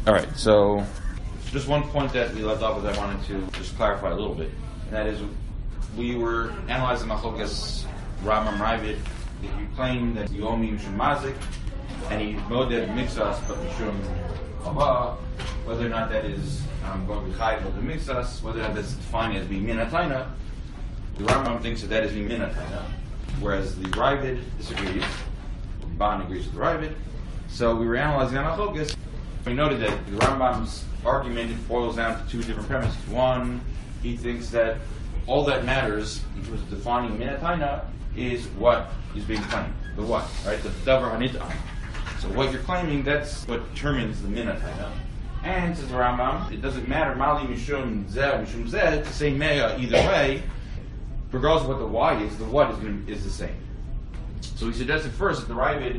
All right, so just one point that we left off with I wanted to just clarify a little bit, and that is we were analyzing Machlokas Rambam Ravid. If you claim that you owe me Mishum Mazik, and he moded Mixas but Mishum Haba, whether or not that is going to be Chayv of the Mixas, whether or not that's defined as being Minatayna, the Rambam thinks that is being Minatayna, whereas the Ravid disagrees. Ban agrees with the Ravid. So we were analyzing Machlokas. We noted that the Rambam's argument boils down to two different premises. One, he thinks that all that matters in terms of defining Minatayna is what is being claimed. The what, right? The Davar Hanit'an. So what you're claiming, that's what determines the Minatayna. And, says the Rambam, it doesn't matter, Mali Mishum Zeh, Mishum Zeh, it's the same Mea either way. Regardless of what the why is, the what is the same. So he suggested first that the Ravid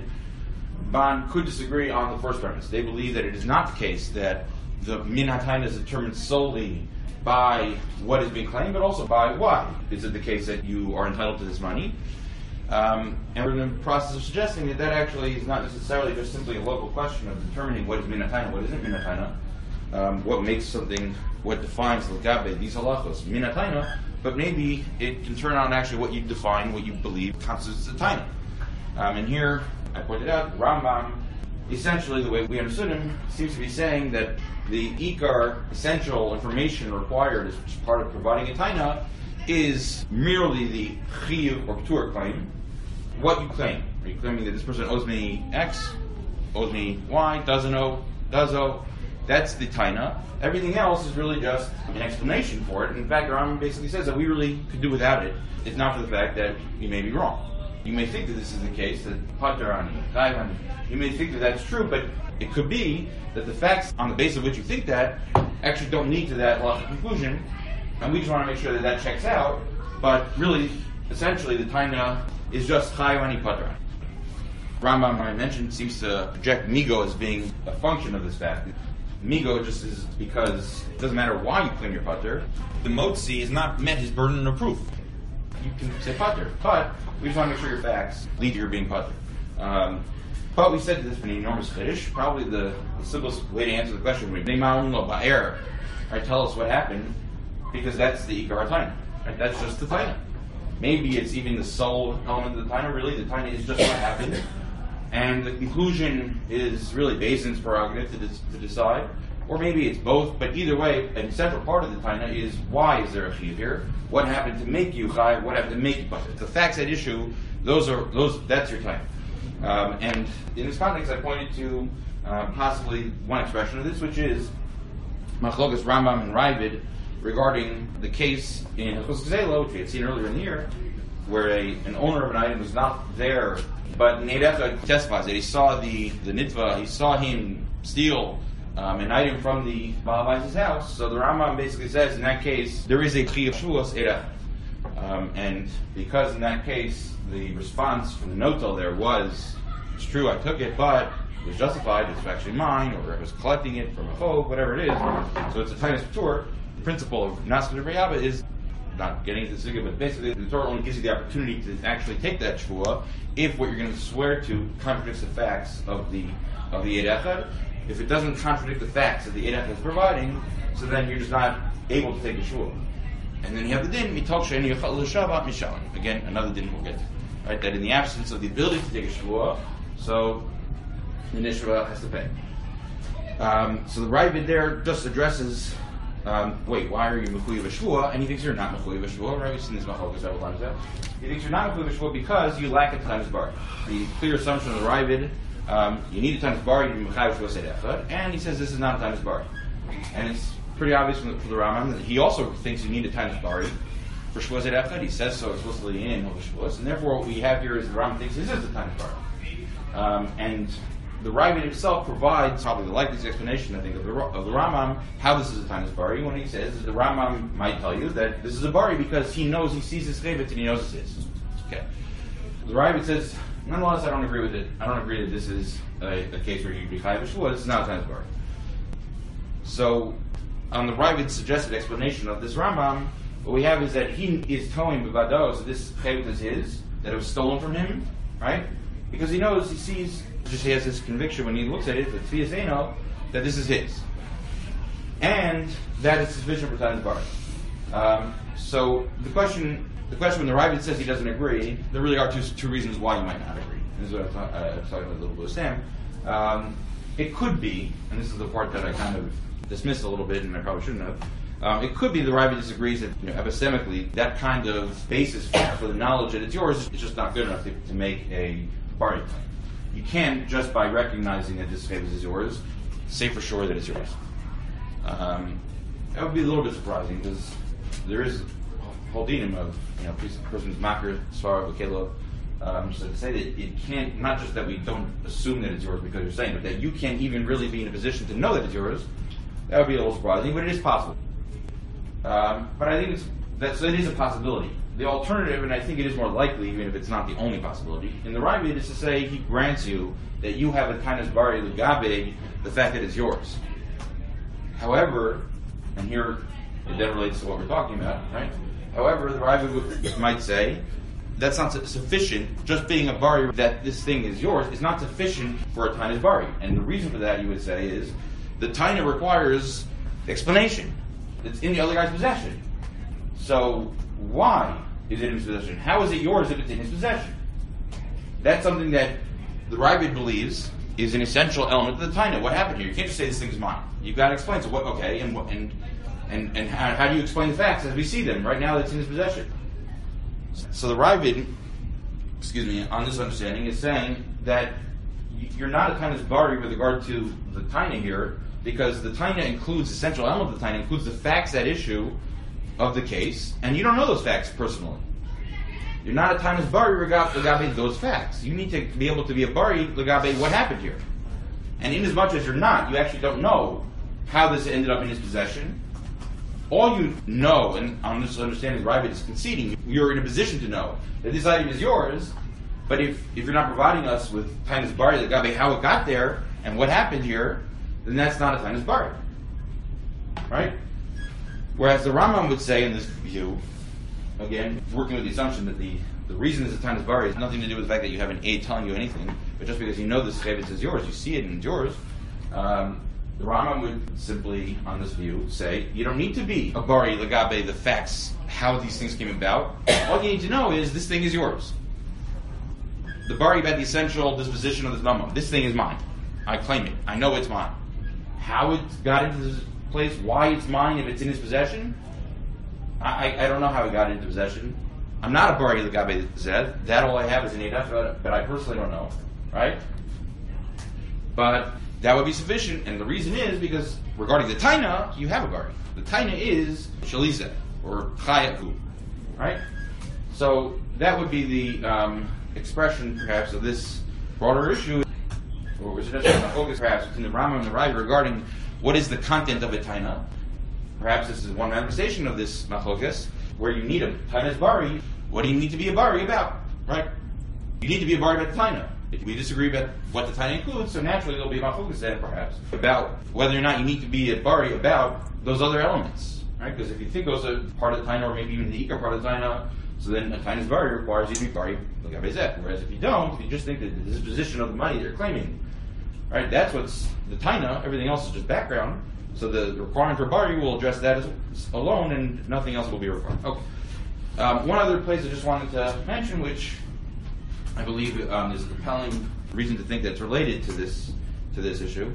Ban could disagree on the first premise. They believe that it is not the case that the Minatayna is determined solely by what is being claimed, but also by why. Is it the case that you are entitled to this money? And we're in the process of suggesting that actually is not necessarily just simply a local question of determining what is Minatayna, what isn't Minatayna, what makes something, what defines L'gabe, these halachos, Minatayna, but maybe it can turn on actually what you define, what you believe constitutes a Taina. And here, I pointed out, Rambam, essentially the way we understood him, seems to be saying that the Ikar essential information required as part of providing a Taina is merely the Chiyuv or Ptur claim. What you claim. Are you claiming that this person owes me X, owes me Y, doesn't owe, does owe? That's the Taina. Everything else is really just an explanation for it. And in fact, Rambam basically says that we really could do without it, if not for the fact that you may be wrong. You may think that this is the case, that Patarani, Chayvani, you may think that that's true, but it could be that the facts on the basis of which you think that actually don't lead to that logical conclusion, and we just want to make sure that checks out, but really, essentially, the Taina is just Chayvani Patarani. Rambam, I mentioned, seems to project Migo as being a function of this fact. Migo just is because it doesn't matter why you claim your Pater, the Motzi has not met his burden of proof. You can say Pater, but we just want to make sure your facts lead to your being Pater. But we said this in an enormous Kiddush. Probably the simplest way to answer the question would be Ba'er. Right, tell us what happened, because that's the Ikar HaTaina. Right, that's just the Taina. Maybe it's even the sole element of the Taina. Really, the Taina is just what happened, and the conclusion is really Beis-Din's prerogative to decide. Or maybe it's both, but either way, an essential part of the Taina is why is there a Chiyuv here? What happened to make you Chai? What happened to make you Pater? The facts at issue, that's your Taina. And in this context, I pointed to possibly one expression of this, which is Machlokas Rambam and Ravid regarding the case in Chus Gzela, which we had seen earlier in the year, where an owner of an item was not there, but Neidecha testifies that he saw the Nitva, he saw him steal an item from the Baal Bait's house. So the Rambam basically says in that case there is a Chiyuv Shvuos Eirech. And because in that case the response from the Notel there was, it's true, I took it, but it was justified, it's actually mine, or I was collecting it from a chov, whatever it is. So it's a Tainus Ptur. The principle of Naskar Reyaba is not getting into the Sugya, but basically the Torah only gives you the opportunity to actually take that Shvuah if what you're going to swear to contradicts the facts of the Eid Echad. If it doesn't contradict the facts that the Eid Echad is providing, so then you're just not able to take a Shvuah. And then you have the din, Mitol She'eni Yochal L'Shavat Mishalim. Again, another din we'll get to. Right, that in the absence of the ability to take a Shvuah, so the Nishra has to pay. So the Ravid there just addresses, why are you Mechuyev Shvuah? And he thinks you're not Mechuyev Shvuah, right? We've seen this Machlokas several times now. He thinks you're not Mechuyev Shvuah because you lack a Tainus Bar. The clear assumption of the Ravid, you need a Tainus Bar, you need Mechayev Shvuah Seid Echad, and he says this is not a Tainus Bar. And it's pretty obvious from the Rambam that he also thinks you need a Tainus Bari for Shvuah Seid Echad. He says so explicitly in Hilchos Shavuos, and therefore what we have here is the Rambam thinks this is a Tainus Bari. And the Ravid himself provides probably the likeliest explanation, I think, of the Rambam, how this is a Tainus Bari, when he says that the Rambam might tell you that this is a Bari because he sees his Chavit and he knows it's his. Okay. The Ravid says, nonetheless, I don't agree with it. I don't agree that this is a case where you'd be Chayav Shvuah. This is not a Tainus Bari. So, on the Ravid's suggested explanation of this Rambam, what we have is that he is telling Bivado, so this Chavit is his, that it was stolen from him, right? Because he knows, he sees, just he has this conviction when he looks at it, the Tfias Eino, that this is his, and that is sufficient for Tainas Bari. So the question when the Ravid says he doesn't agree, there really are two reasons why you might not agree. This is what I was talking about a little bit with Sam. It could be, and this is the part that I kind of dismissed a little bit, and I probably shouldn't have. It could be the Ravid disagrees that epistemically that kind of basis for the knowledge that it's yours is just not good enough to make a Bari claim. You can't, just by recognizing that this case is yours, say for sure that it's yours. That would be a little bit surprising, because there is a whole dinim of person's makar, svara, v'kelo. So to say that it can't, not just that we don't assume that it's yours because you're saying it, but that you can't even really be in a position to know that it's yours, that would be a little surprising, but it is possible. But I think it is a possibility. The alternative, and I think it is more likely, even if it's not the only possibility, in the Ravid is to say he grants you that you have a Tainas Bari L'gabe, the fact that it's yours. However, and here it then relates to what we're talking about, right? However, the Ravid might say that's not sufficient. Just being a Bari that this thing is yours is not sufficient for a Tainas Bari. And the reason for that, you would say, is the Taina requires explanation. It's in the other guy's possession. So why is it in his possession? How is it yours if it's in his possession? That's something that the Ravid believes is an essential element of the Taina. What happened here? You can't just say this thing is mine. You've got to explain. So what? Okay, and how do you explain the facts as we see them right now? That's in his possession. So the Ravid, on this understanding, is saying that you're not a Tainas Bari with regard to the Taina here, because the Taina includes, the essential element of the Taina includes the facts at issue of the case, and you don't know those facts personally. You're not a Tainas Bari legabe those facts. You need to be able to be a Bari legabe what happened here. And in as much as you're not, you actually don't know how this ended up in his possession. All you know, and on this understanding Ravid is conceding, you're in a position to know that this item is yours, but if you're not providing us with Tainas Bari legabe how it got there and what happened here, then that's not a Tainas Bari. Right? Whereas the Rambam would say in this view, again, working with the assumption that the reason it's a Tainas Bari has nothing to do with the fact that you have an aide telling you anything, but just because you know this chavitz is yours, you see it and it's yours, the Rambam would simply, on this view, say, you don't need to be a Bari legabe the facts, how these things came about. All you need to know is this thing is yours. The Bari about the essential disposition of this Rambam. This thing is mine. I claim it. I know it's mine. How it got into this place, why it's mine if it's in his possession, I don't know how it got into possession. I'm not a Bari legabe zed. That all I have is an eidaf, but I personally don't know. Right? But that would be sufficient, and the reason is because regarding the Taina, you have a Bari. The Taina is Shalizeh, or Chayahu. Right? So that would be the expression, perhaps, of this broader issue, or was it focus perhaps between the Rambam and the Ravid regarding what is the content of a Taina. Perhaps this is one manifestation of this machlokas, where you need a Tainas Bari. What do you need to be a Bari about? Right? You need to be a Bari about the Taina. If we disagree about what the Taina includes, so naturally there'll be a machlokas then, perhaps, about whether or not you need to be a Bari about those other elements. Right? Because if you think those are part of the Taina, or maybe even the Ikar part of the Taina, so then a Tainas Bari requires you to be Bari legabe zeh. Whereas if you don't, if you just think that the disposition of the money they're claiming, right, that's what's the Taina, everything else is just background. So the requirement for Bari will address that alone, and nothing else will be required. Okay. One other place I just wanted to mention, which I believe is a compelling reason to think that's related to this issue,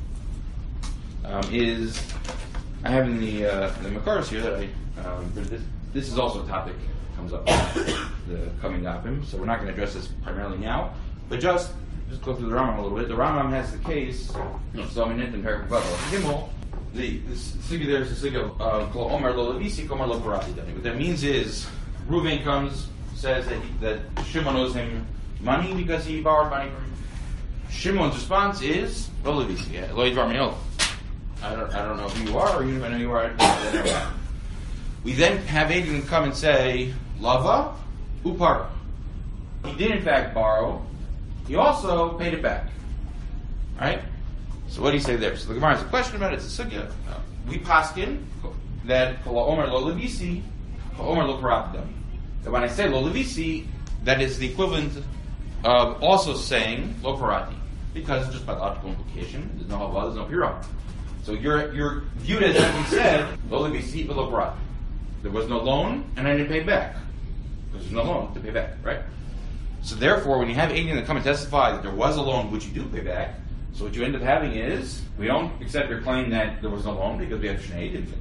is I have in the Makaros here that this is also a topic that comes up in the coming dapim, so we're not going to address this primarily now, but just go through the Rambam a little bit. The Rambam has the case, so in Paragraph Gimel, the sugya there is the sugya of Kol Omer Lo Levisi, Komer Lo Parati. What that means is, Reuven comes, says that Shimon owes him money because he borrowed money from him. Shimon's response is Lo Levisi, Lo Yidvar Me'ol. I don't know who you are, or even if I know you are. We then have Adrian come and say, Lava Upara. He did in fact borrow. He also paid it back. Right? So what do you say there? So the Gemara has a question about it. It's a sugya. We paskin that Kol Omer Lo Levisi, Kol Omer Lo Paratidam. That when I say Lo Levisi, that is the equivalent of also saying Lo Parati. because just by logical implication, there's no halva, there's no piron. So you're viewed as you said, lo lebisi v'lo parati. There was no loan, and I didn't pay back. Because there's no loan to pay back, right? So therefore, when you have Eidim that come and testify that there was a loan which you do pay back, so what you end up having is, we don't accept your claim that there was no loan because we have Shnei Eidim.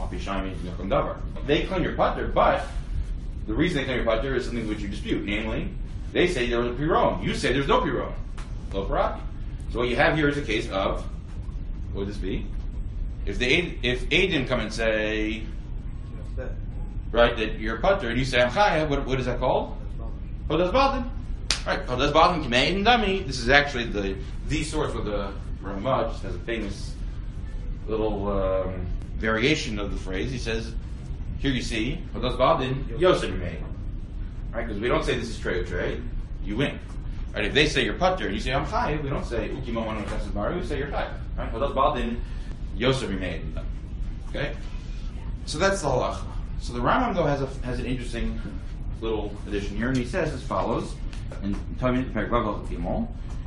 They claim your putter, but the reason they claim your putter is something which you dispute. Namely, they say there was a piron. You say there's no piron. Lo parati. So what you have here is a case of, what would this be? If Eidim come and say, right, that you're a putter, and you say I'm chaya, what is that called? Chodas Badin. Right, Chodas Badin Kimei and Dami. This is actually the source where the Ramah just has a famous little variation of the phrase. He says, here you see, Chodas Badin Yosef Yimei. Right, because we don't say this is trey or trey, you win. Right, if they say you're putter and you say I'm chaya, we don't say Ukimo Manu Tesas Maru, we say you're chaya. Right, Chodas Badin Yosef Yimei. Okay, so that's the halacha. So the Rambam though has an interesting little addition here, and he says as follows in Talmud Perek Gimel.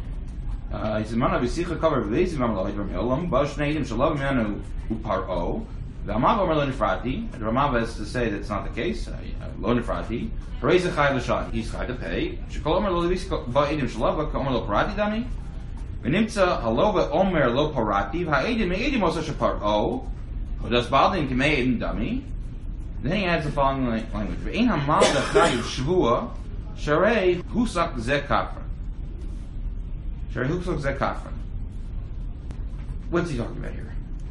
He says, "Mana v'sicha cover v'leisim v'amaloid v'meolam b'shnei eidim shalav menu uparo v'amav omer lo nifrati." And Ramav has to say that's not the case. Lo nifrati. Harei zechai l'shad. He's chai to pay. Shekol omer lo levis ba'eidim shalav v'omer lo parati dami. V'nimtza halo v'omer lo parati v'ha'eidim me'eidim osa shaparo. Chodas Badin k'mei eidim dami. Then he adds the following language: "Ve'ein hamal da'chayu shvua sharei husak ze kafra." Sharei husak ze kafra. What's he talking about here?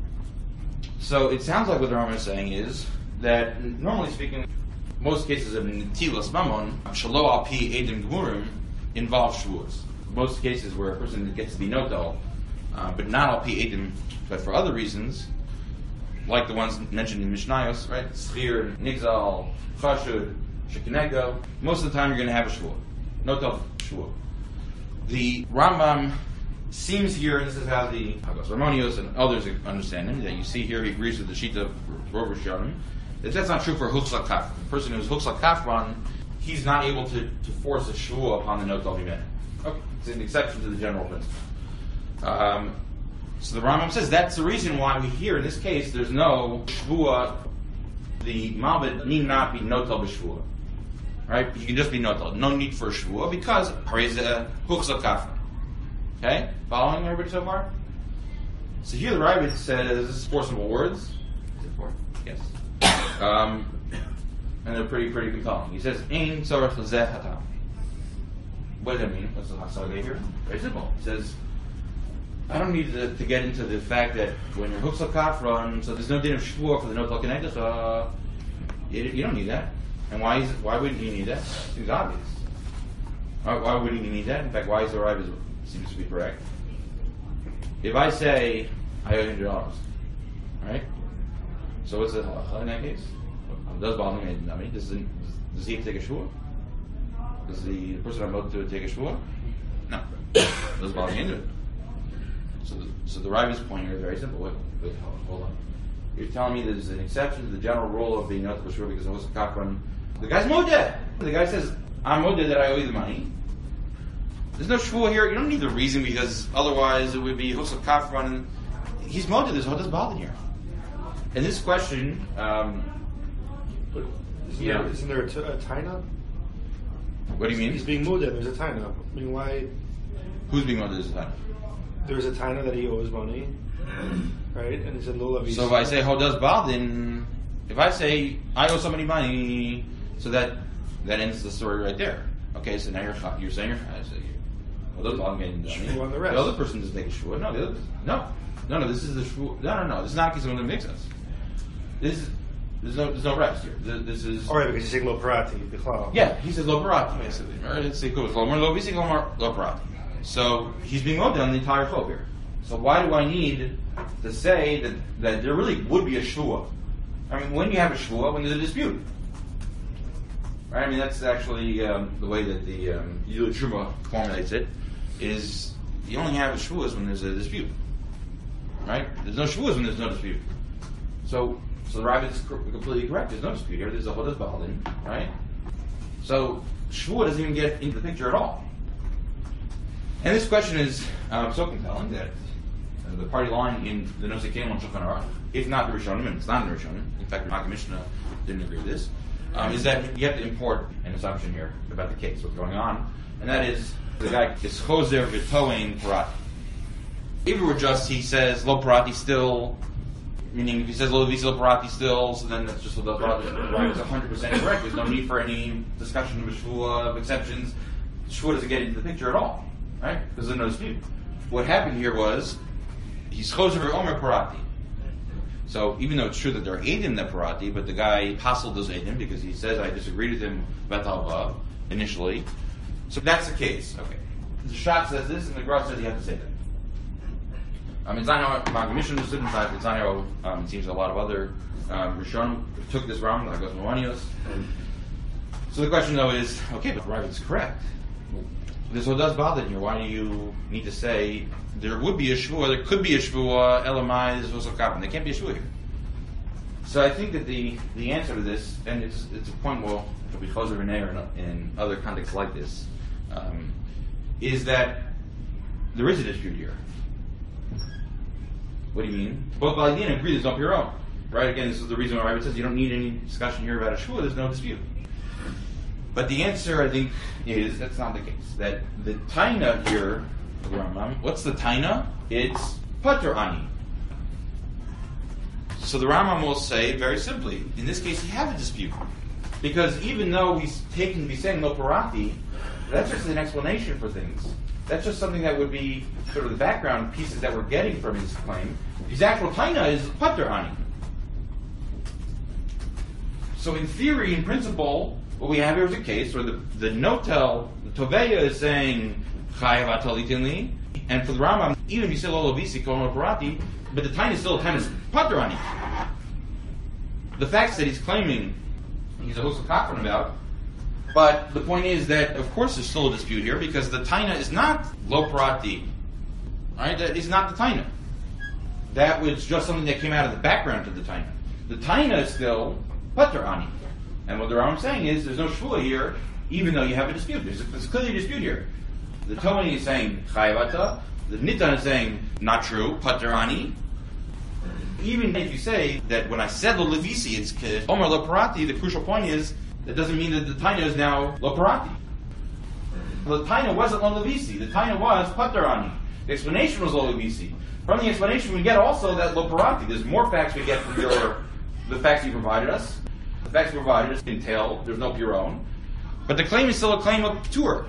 So it sounds like what the Rambam is saying is that, normally speaking, most cases of netilas mamon shalo al pi edim gemurim involve shvuas. Most cases where a person gets to be notel, but not al pi edim, but for other reasons, like the ones mentioned in Mishnayos, right? Schir, Nigzal, Chashud, Shekinega. Most of the time you're going to have a shvua. Notel shvua. The Rambam seems here, and this is how the Hagos Ramonios and others understand him, that you see here he agrees with the Shita of Rov Rishonim, that that's not true for Huchsa Kafran. The person who's Huchsa Kafran, he's not able to force a shvua upon the Notel Bimene. Okay, it's an exception to the general principle. So the Rambam says that's the reason why we hear in this case there's no shvua. The malbid need not be notel b'shvua, right? You can just be notel. No need for a shvua because harei huchsa kafra. Okay, following everybody so far? So here the Ravid says forcible words. Is it four? Yes. And they're pretty compelling. He says ein tzorach lezeh hatam. What does that mean? What's the hasagah here? Very simple. He says, I don't need to get into the fact that when you're huchsa kafran, so there's no din of shvua for the notel kenegdach. You don't need that. And why wouldn't you need that? It seems obvious. Why wouldn't you need that? In fact, why is the Rav seems to be correct? If I say I owe $100, right? So what's the halacha in that case? Does bother me? Does he have to take a shvua? Does the person I'm about to take a shvua? No. Does bother me into it? So the Ravi's point here is very simple. Wait, hold on. You're telling me there's an exception to the general rule of being not to shvua because it was a kafran. The guy's modeh. The guy says, I'm modeh that I owe you the money. There's no shvua here. You don't need the reason because otherwise it would be huchsa kafran. He's modeh. There's Chodas Badin here. And this question, isn't there a taina? What do you mean? He's being modeh. There's a taina. I mean, why? Who's being modeh? There's a taina. There's a taina that he owes money, right? And it's a lulav. So if I say Chodas Badin, if I say I owe somebody money, so that ends the story right there. Okay, so now you're saying you're Chodas Badin. Shvua on the rest. The other person doesn't take a shvua. No. This is the shvua. No. This is not a case of one makes sense. There's no rest here. This is all right because he's saying lo parati the cloud. Yeah, he says lo parati basically. Right? It's cool. Lo parati. So he's being modeh on the entire chov here. So why do I need to say that there really would be a shvua? I mean, when you have a shvua, when there's a dispute, right? I mean, that's actually the way that the Yud Shuma formulates it. Is you only have a shvuas when there's a dispute, right? There's no shvuas when there's no dispute. So the Rav is completely correct. There's no dispute here. There's a Chodas Badin, right? So shvua doesn't even get into the picture at all. And this question is so compelling that the party line in the Nosei Kelim on Shulchan Aruch, if not the Rishonim, and it's not in the Rishonim, in fact, Maggid Mishnah didn't agree with this, is that you have to import an assumption here about the case, what's going on, and that is the guy is chozer v'toein parati. If it were just he says lo parati still, meaning if he says lo levisi lo parati still, so then that's just lo parati is 100% correct. There's no need for any discussion of a shvua, of exceptions. Shvua doesn't get into the picture at all, right? Because there's no dispute. What happened here was he's chozer v'omer parati. So even though it's true that there are eidim in the parati, but the guy apostled those eidim because he says I disagreed with him about the halacha initially. So that's the case. Okay. The Shach says this, and the Gra says you have to say that. It's not how Maggid Mishnah understood it. It's not how it seems a lot of other Rishonim took this wrong, like Osmanios. So the question though is, okay, but Ravid's correct. This all does bother you. Why do you need to say there would be a shvua, there could be a shvua, elamai is also kaplan. There can't be a shvua here. So I think that the answer to this, and it's a point it'll be chozer v'neir in other contexts like this, is that there is a dispute here. What do you mean? Both Baladin agree there's no Piron. Right? Again, this is the reason why Ravid says you don't need any discussion here about a shvua, there's no dispute. But the answer, I think, is that's not the case. That the taina here, the Rambam, what's the taina? It's pater ani. So the Rambam will say very simply, in this case, you have a dispute. Because even though he's taken to be saying no parati, that's just an explanation for things. That's just something that would be sort of the background pieces that we're getting from his claim. His actual taina is pater ani. So in theory, in principle, what we have here is a case where the notel, the toveya is saying chayav atalitinli, and for the Rambam, even if you say lo lovisi kol no parati, but the taina is still a taina pater ani. The facts that he's claiming he's a host of kakron about, but the point is that of course there's still a dispute here because the taina is not lo parati, right? That is not the taina. That was just something that came out of the background of the taina. The taina is still pater ani. And what the Rambam is saying is there's no shvua here, even though you have a dispute. There's clearly a dispute here. The Tony is saying chayavata, the Nitan is saying not true, pater ani. Even if you say that when I said lo levisi, it's omer lo parati, the crucial point is that doesn't mean that the taina is now lo parati. The taina wasn't lo levisi. The taina was pater ani. The explanation was lo levisi. From the explanation, we get also that lo parati. There's more facts we get from the facts you provided us. The facts provided entail there's no Piron, but the claim is still a claim of Ptur.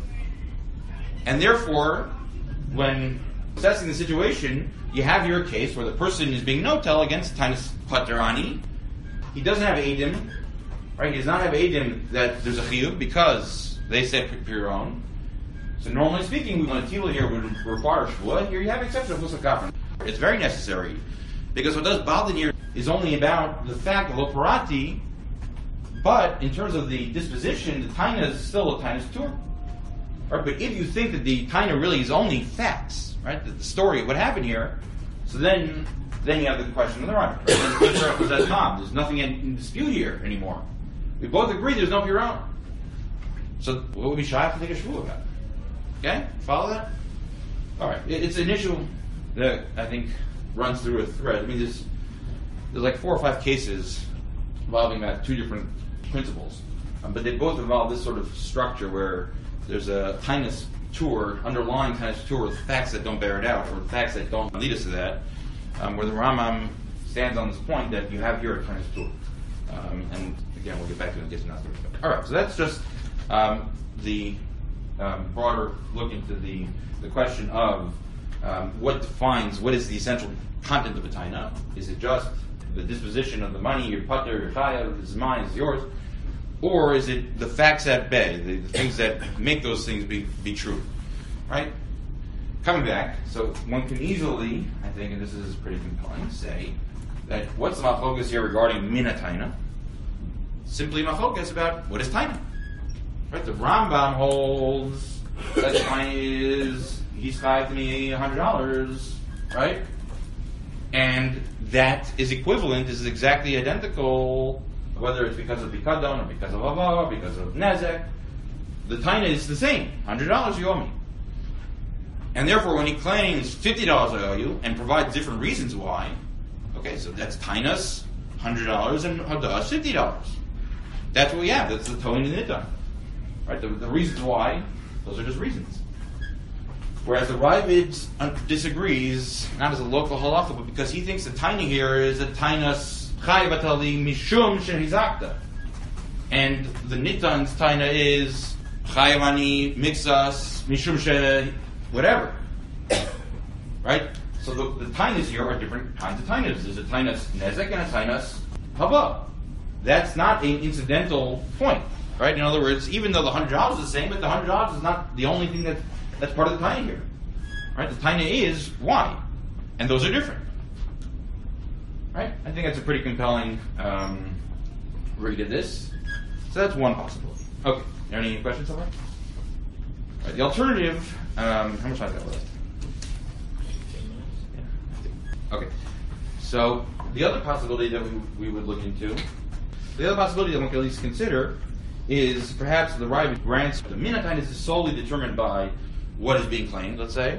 And therefore, when assessing the situation, you have your case where the person is being notel against Tainus pater ani. He doesn't have Eidim, right? He does not have Eidim that there's a Chiyuv because they said Piron. So normally speaking, when a Tila here would require Shvua, here you have exception of Husa Kafran. It's very necessary because what does bother here is only about the fact of lo parati, but in terms of the disposition, the taina is still a taina's tur. Right? But if you think that the taina really is only facts, right, the story of what happened here, so then you have the question of the right. Right? There's nothing in dispute here anymore. We both agree there's no Piron. So what would we have to take a shvua about? Okay? Follow that? Alright. It's an issue that I think runs through a thread. I mean, there's like 4 or 5 cases involving about 2 different principles. But they both involve this sort of structure where there's a tainus tour, underlying tainus tour with facts that don't bear it out, or facts that don't lead us to that, where the Rambam stands on this point that you have here a tainus tour. And again, we'll get back to it in case it's not the respect. Alright, so that's just the broader look into the question of what is the essential content of a taina? Is it just the disposition of the money, your pater, your chayav, this is mine, it's yours? Or is it the facts at bay, the things that make those things be true? Right? Coming back, so one can easily, I think, and this is pretty compelling, say that what's the machlokas here regarding mina taina? Simply machlokas about what is taina. Right? The Rambam holds that taina is he's chayav to me $100, right? And that is equivalent, is exactly identical, whether it's because of Bikadon or because of Ava or because of Nezek. The taina is the same. $100 you owe me. And therefore, when he claims $50 I owe you and provides different reasons why, okay, so that's tainas, $100, and hadash, $50. That's what we have. That's the towing and niddah. Right? The reasons why, those are just reasons. Whereas the Ravid disagrees, not as a local halacha, but because he thinks the taina here is a tainas chayav atali mishum shehizakta. And the Nitan's taina is chayavani mixas mishum she whatever. Right? So the tainas here are different kinds of tainas. There's a tainas nezek and a tainas hava. That's not an incidental point. Right? In other words, even though the $100 is the same, but the $100 is not the only thing that's part of the taina here. Right? The taina is why. And those are different. Right? I think that's a pretty compelling read of this. So that's one possibility. Okay. Are there any questions so far? Right, the alternative, how much time do I have left? Okay. So the other possibility that we would look into, the other possibility that one can at least consider is perhaps the Ravid grants the minatain is solely determined by what is being claimed, let's say.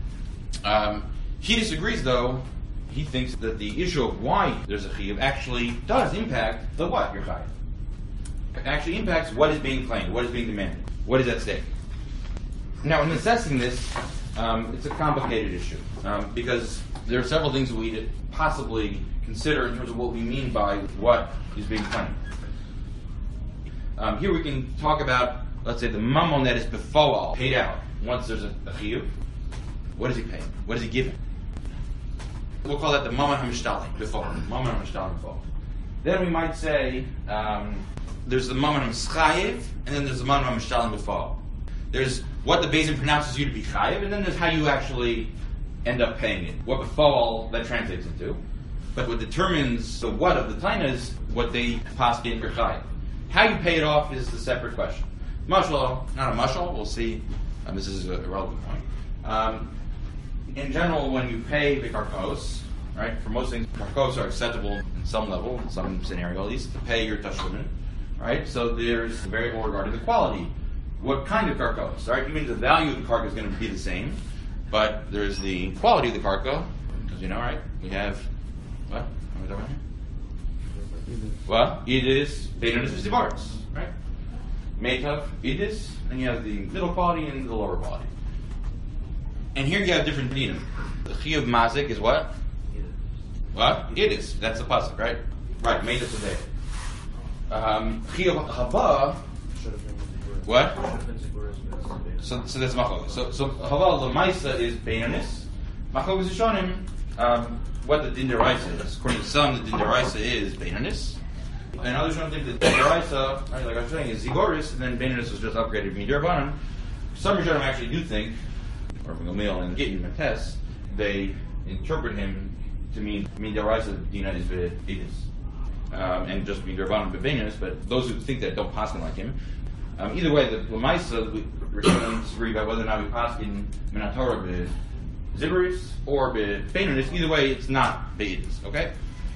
He disagrees though. He thinks that the issue of why there's a chiyuv actually does impact the what you're chayiv. It actually impacts what is being claimed, what is being demanded, what is at stake. Now, in assessing this, it's a complicated issue because there are several things we possibly consider in terms of what we mean by what is being claimed. Here we can talk about, let's say, the mammon that is befoal, paid out. Once there's a chiyuv, what is he paying? What is he giving? We'll call that the mammon hamishtalim, befoal. Mammon hamishtalim befoal. Then we might say there's the mammon hamschayev, and then there's the mammon hamishtalim befoal. There's what the Beis pronounces you to be chayev, and then there's how you actually end up paying it. What befoal that translates into. But what determines the what of the taina is what they pass in for chayev. How you pay it off is the separate question. Mashal, not a mashal, we'll see. This is a relevant point. In general, when you pay the karkos, right, for most things, karkos are acceptable in some level, in some scenario at least, to pay your tashlumin, right? So there's a variable regarding the quality. What kind of karkos, right? Even the value of the karka is going to be the same, but there's the quality of the karka, because you know, right? We have, what? What are we talking about here? Well, idis, beinonus, v'zivaris, right? Meitav, idis, then you have the middle quality and the lower quality. And here you have different dinim. The chiyuv mazik is what? What? Idis. That's the pasuk, right? Right, meitav today. Chiyuv hava. What? So that's machlokas. So hava l'maisa is beinonus. Machlokas yishonim. What the din deraisa is. According to some, the din deraisa is beinonus. And others don't think that deraisa, right, like I was saying, is zigoris, and then beinonus was just upgraded from derabanan. Some Rishonim actually do think, or from Gamliel and Gittin and Tess, they interpret him to mean deraisa dina is ve'idis, and just mean derabanan beinonus. But those who think that don't pass him like him. Either way, the Lamaisa, Rishonim disagree about whether or not we pass in Minatorah Zibaris or Beinonus. Either way, it's not Be'idis, okay?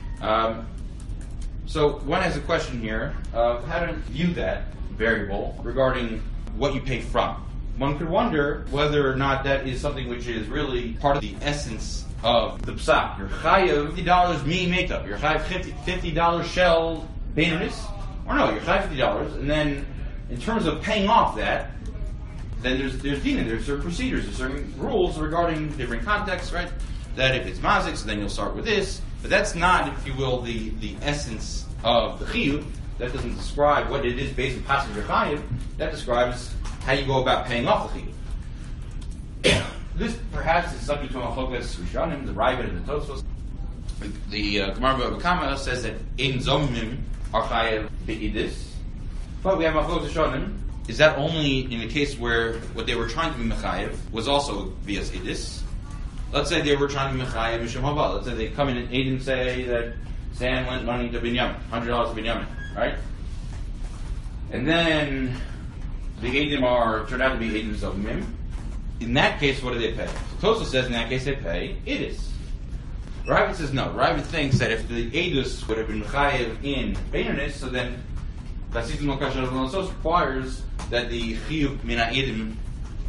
So one has a question here of how to view that variable regarding what you pay from. One could wonder whether or not that is something which is really part of the essence of the psak. You're chayav $50 mi meitav. You're chayav $50 shell Beinonus, or no, you're chayav $50, and then in terms of paying off that, then there's dina, there's certain procedures, there's certain rules regarding different contexts, right? That if it's mazik, so then you'll start with this. But that's not, if you will, the essence of the chiyuv. That doesn't describe what it is based on passing your chiyuv. That describes how you go about paying off the chiyuv. This perhaps is subject to machlokas rishonim, the Ravid and the Tosfos. The Gemara Bava Kama says that ein zomim are chayav be'idis. But we have machlokas rishonim. Is that only in the case where what they were trying to be mechayev was also via idis? Let's say they were trying to be mechayev mishum hava. Let's say they come in and aid and say that Sam lent money to Binyamin, $100 to Binyamin, right? And then the Eidim turned out to be Eidim Zomim. In that case, what do they pay? So Tosa says in that case they pay idis. Ravid says no. Ravid thinks that if the Eidus would have been mechayev in Beinonus, so then Vasitim Lokasha requires that the Chiyuv Mina Eidim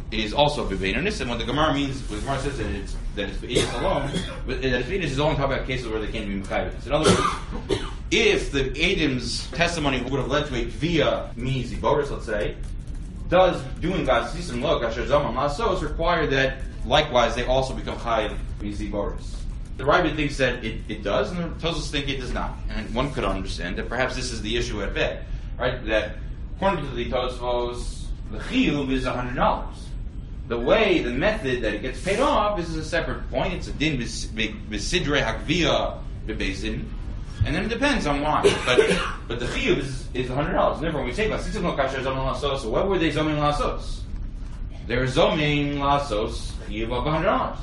is also bebeinanis, and when the Gemara says that it's be'inus alone, that it's be'inus is only talking about cases where they can't be mechayvus. In other words, if the Adam's testimony would have led to a via means boris, let's say, does doing vasisim lo kasher zaman lasos require that likewise they also become chayiv means boris? The Ravid thinks that it does, and the Tosfos think it does not. And one could understand that perhaps this is the issue at bed, right? That according to the Tosfos, the chiyuv is $100. The method that it gets paid off is a separate point. It's a din b'sidrei hakvia b'beisin, and then it depends on why. But the chiyuv is $100. Therefore, when we say vasisim lo kasher zomin lasos, so what were they zomin lasos? They're zomin lasos chiyuv of $100,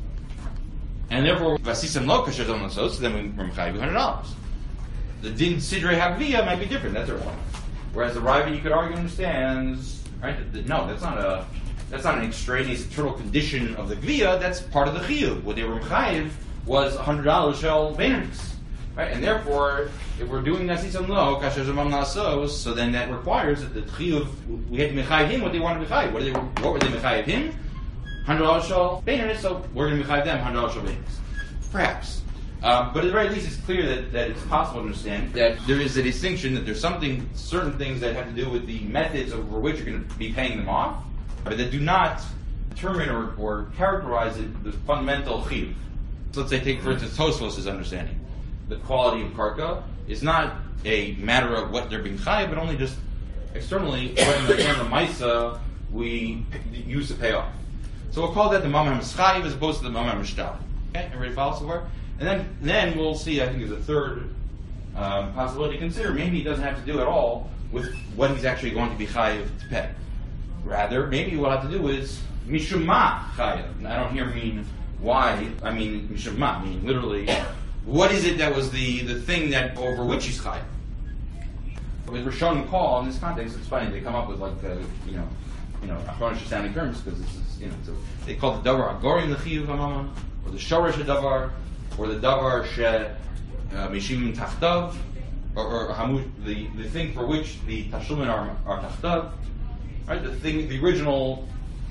and therefore vasisim lo kasher zomin lasos. So then we're mechayiv $100. The din sidrei hakvia might be different. That's our point. Whereas the Ravid, you could argue, understands, right? No, that's not an extraneous internal condition of the gvia. That's part of the chiyuv. What they were mechayiv was $100 shel beinus, right? And therefore, if we're doing nasisam lo kasher zamam lasos, so then that requires that the chiyuv we had to mechayiv him what they wanted to mechayiv. What were they mechayiv him? $100 shel beinus. So we're going to mechayiv them $100 shel beinus. Perhaps. But at the very least, it's clear that it's possible to understand that there is a distinction, that there's certain things that have to do with the methods over which you're going to be paying them off, but that do not determine or characterize the fundamental chiyuv. So let's say, take for instance Tosfos' understanding. The quality of karka is not a matter of what they're being chayiv, but only just externally, what in the Maisa we use to pay off. So we'll call that the mamam chayiv as opposed to the mamam mishtal. Okay, everybody follow so far? And then we'll see, I think there's a third possibility to consider. Maybe it doesn't have to do at all with what he's actually going to be chayiv to pay. Rather, maybe what I have to do is mishum ma chayiv. I don't here mean why, I mean mishum ma, meaning literally, what is it that was the thing that over which he's chayiv? With Rishon Call, in this context, it's funny, they come up with like, achronish sounding terms, because this is, so they call the davar agorim the chiyuv hamama, or the shorish davar, or the davar she mishim tachtav, or hamush, the thing for which the tashlumin are tachtav, right? The original,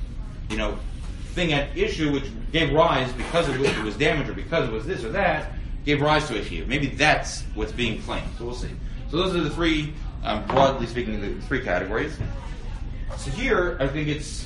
thing at issue which gave rise because it was damaged or because it was this or that, gave rise to a chiyuv. Maybe that's what's being claimed. So we'll see. So those are the three, broadly speaking, the three categories. So here, I think it's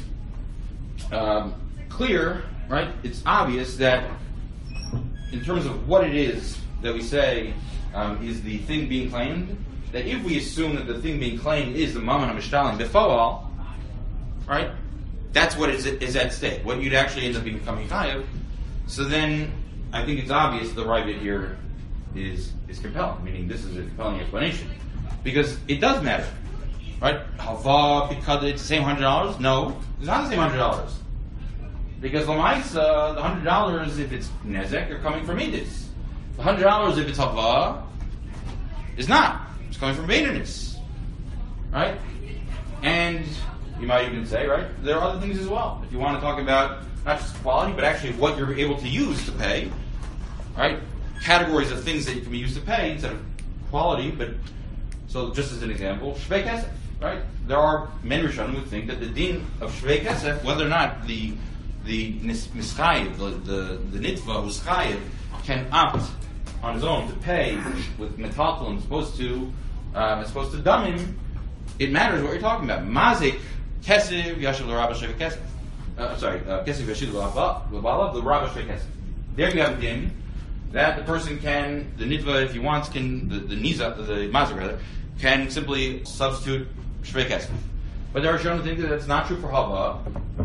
clear, right? It's obvious that in terms of what it is that we say is the thing being claimed, that if we assume that the thing being claimed is the mammon hamishtalim b'foal, right? That's what is at stake. What you'd actually end up becoming chayav. So then, I think it's obvious the Ravid here is compelling. Meaning, this is a compelling explanation because it does matter, right? Hava because it's the same $100? No, it's not the same $100. Because Lamaisa, the $100, if it's Nezek, are coming from Edis. The $100, if it's Hava, is not. It's coming from Beinus. Right? And you might even say, right, there are other things as well. If you want to talk about not just quality, but actually what you're able to use to pay, right? Categories of things that can be used to pay instead of quality, but so just as an example, Shvei Kesef, right? There are men Rishonim who think that the din of Shvei Kesef, whether or not the nischayiv, the nitva who's chayiv, can opt on his own to pay with metaltalin as opposed to damim, it matters what you're talking about. Mazik kesef yashiv l'rabba shvei kesef. Kesef yashiv l'bala l'rabba shvei kesef. There you have a din that the person can, the nitva, if he wants, can the mazik rather, can simply substitute shvei kesef. But there are shown to think that that's not true for hava.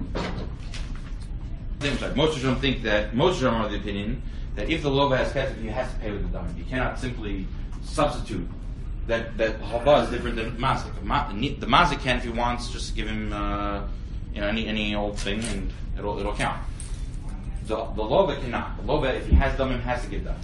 Most of them think that, most of them are of the opinion that if the lova has kesef, he has to pay with the damim. You cannot simply substitute. That hava is different than mazik. The mazik can, if he wants, just give him any old thing and it'll count. The lova cannot. The lova, if he has damim, has to give damim.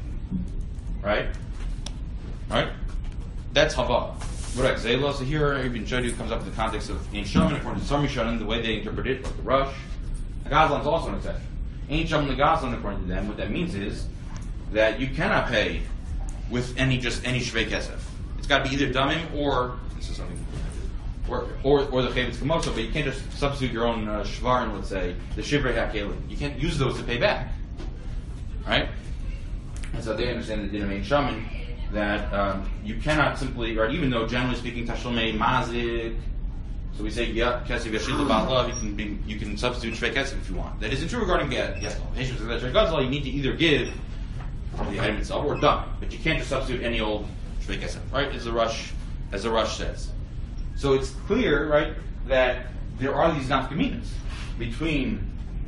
Right? That's hava. Right. So here Ibn Shadi comes up with the context of Ein Shaman, according to some Rishonim, the way they interpret it, like the Rush. Gazlan is also an exception. Ein Shaman the Gazlan, according to them, what that means is that you cannot pay with any shvei kesef. It's got to be either damim or this is something. or the Chavetz Kamoso, but you can't just substitute your own Shvarim, let's say, the Shivrei HaKelim. You can't use those to pay back. Right? And so they understand the Din of Ein Shaman, that you cannot simply, right, even though generally speaking, Tashlomei Mazik, so we say, yeah, Kesef Yashil Ba'alav, you can substitute Shvei Kesef if you want. That isn't true regarding Gesel. You need to either give the item itself or done, but you can't just substitute any old Shvei Kesef, right? As the Rush says. So it's clear, right, that there are these nafkaminas between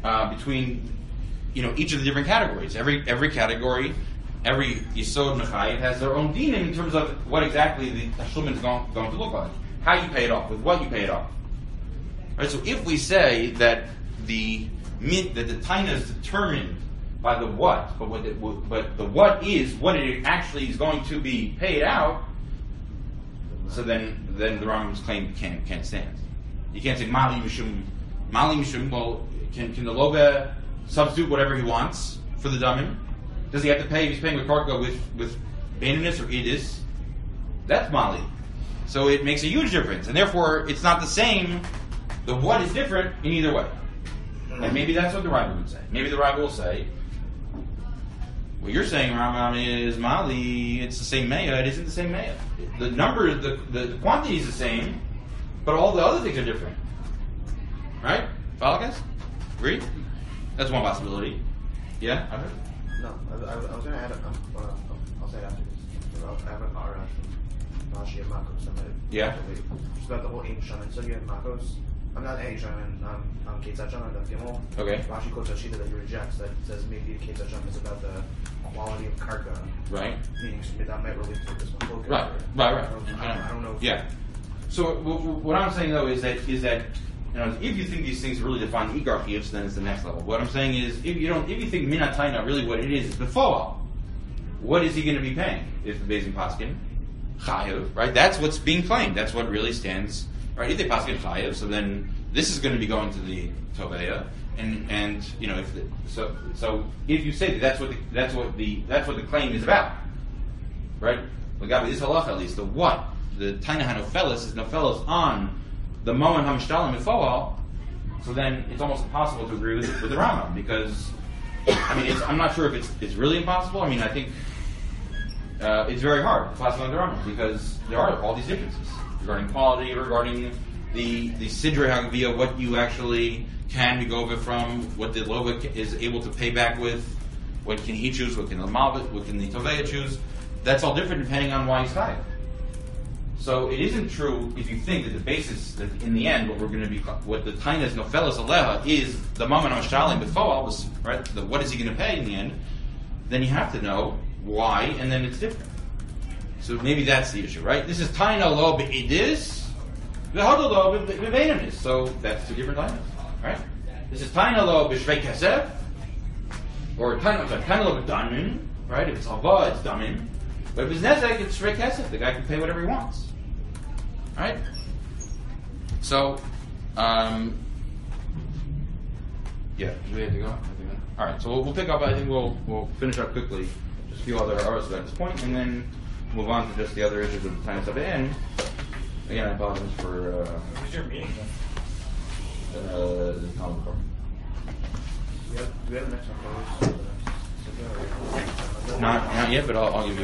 each of the different categories. Every category, every Yisod Mechayev has their own din in terms of what exactly the Tashlumin is going to look like. How you pay it off, with what you pay it off. Right? So if we say that the taina is determined by the what, but the what is what it actually is going to be paid out, so then the Rambam's claim can't stand. You can't say Mali Mishum. Well, can the Lobe substitute whatever he wants for the Damim? Does he have to pay if he's paying with Karka with Baininus or Idis? That's Mali. So it makes a huge difference, and therefore it's not the same. The what is different in either way, and maybe that's what the Rambam would say. Maybe the Rambam will say, what you're saying, Rambam, is Mali. It's the same Maya. It isn't the same Maya. The number, the quantity is the same, but all the other things are different. Right? Follow, guys? Agree? That's one possibility. Yeah. No, I was going to add. I'll say it after this. I have our Rashi and Makos. Yeah. Just about the whole Ein Shaman. So you have Makos. I'm not Ein Shaman. I'm Ketzat Shaman. I'm Gimel. Okay. Rashi quotes a Shita that he rejects that says maybe Ketzat Shaman is about the quality of karka. Right. Meaning that might relate to this one. Right. I don't know. Yeah. So what I'm saying though is that if you think these things really define Igar Chiyuvs, then it's the next level. What I'm saying is if you think Minataina really what it is before, what is he going to be paying if the Beis Din Paskin? Chayev, right? That's what's being claimed. That's what really stands, right? If they Paskin Chayev, so then this is going to be going to the Toveya, and so if you say that's what the claim is about, right? Lagabi this halacha at least the Taina HaNofelis is Nofelis on the Moen HaMishtalim Mifoal, so then it's almost impossible to agree with the Rambam because I'm not sure if it's really impossible. I mean, I think it's very hard to classify the Rambam because there are all these differences regarding quality, regarding the Sidrei HaGviyah, what you actually can be gova from, what the Lovik is able to pay back with, what can he choose, what can the Malvit, what can the Toveya choose. That's all different depending on why he's chayav. So it isn't true if you think that the basis, that in the end, what the Tainas Nofelas Aleha is the Maman HaMashtalim B'Foal, right? What is he going to pay in the end? Then you have to know why, and then it's different. So maybe that's the issue, right? This is Taina Lo Be'idis, V'Hadol Lo Be'Beinanis. So that's two different Tainas, right? This is Taina Lo Be'Shvei Kesef, or Taina Lo Be'Damin, right? If it's Hava, it's Damin. But if it's Nezek, it's Shvei Kesef. The guy can pay whatever he wants. Right? So, do we have to go? Alright, so we'll pick up, I think we'll finish up quickly, just a few other hours at this point, and then move on to just the other issues of the time stuff. And, again, I apologize for, What's your meeting then? the common core. Do we have the next one? Not yet, but I'll give you